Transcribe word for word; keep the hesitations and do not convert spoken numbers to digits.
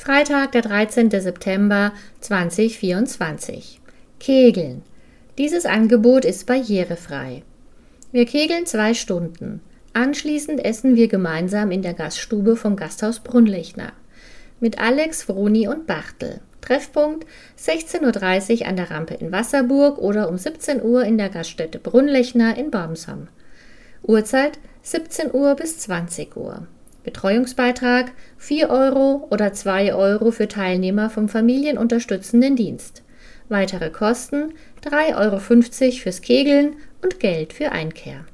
Freitag, der dreizehnte September zweitausendvierundzwanzig. Kegeln. Dieses Angebot ist barrierefrei. Wir kegeln zwei Stunden. Anschließend essen wir gemeinsam in der Gaststube vom Gasthaus Brunlechner. Mit Alex, Vroni und Bartel. Treffpunkt sechzehn Uhr dreißig an der Rampe in Wasserburg oder um siebzehn Uhr in der Gaststätte Brunlechner in Bormsham. Uhrzeit siebzehn Uhr bis zwanzig Uhr. Betreuungsbeitrag vier Euro oder zwei Euro für Teilnehmer vom familienunterstützenden Dienst. Weitere Kosten drei Euro fünfzig fürs Kegeln und Geld für Einkehr.